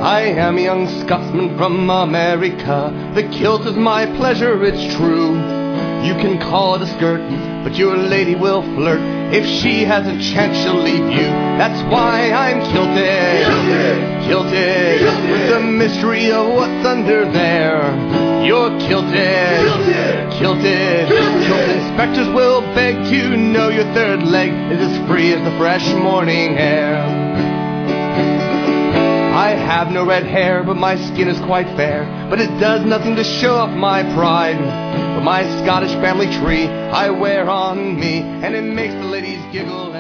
I am a young Scotsman from America. The kilt is my pleasure, it's true. You can call it a skirt, but your lady will flirt. If she has a chance, she'll leave you. That's why I'm kilted. Kilted. With the mystery of what's under there. You're kilted. Kilted. Kilt inspectors will beg to know your third leg is as free as the fresh morning air. I have no red hair, but my skin is quite fair. But it does nothing to show off my pride. But my Scottish family tree I wear on me, and it makes the ladies giggle.